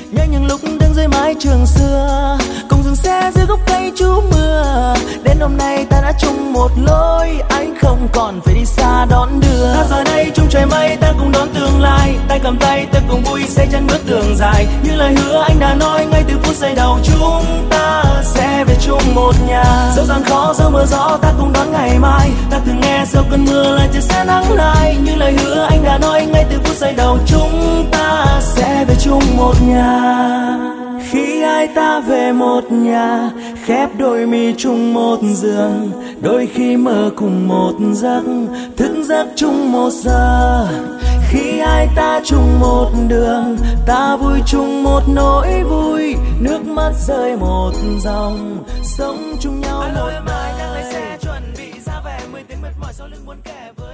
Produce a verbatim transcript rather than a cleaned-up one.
nhớ những lúc đứng dưới mái trường xưa, cùng dừng xe dưới gốc cây trú mưa. Đến hôm nay ta đã chung một lối, anh không còn phải đi xa đón đưa. Ta giờ đây chung trời mây, ta cùng đón tương lai, tay cầm tay ta cùng vui xây chân bước đường dài. Như lời hứa anh đã nói ngay từ phút giây đầu, chúng ta sẽ về chung một nhà. Dẫu gian khó dẫu mưa gió, ta cùng đón ngày mai. Ta từng nghe sau cơn mưa lại trời sẽ nắng lại. Như lời hứa anh đã nói ngay từ phút giây đầu, chúng ta sẽ về chung một nhà. Khi hai ta về một nhà, khép đôi mi chung một giường, đôi khi mơ cùng một giấc, thức giấc chung một giờ. Khi hai ta chung một đường, ta vui chung một nỗi vui, nước mắt rơi một dòng, sống chung nhau một đời. Đang lái xe chuẩn bị ra về, mười tiếng mệt mỏi sau lưng muốn kể với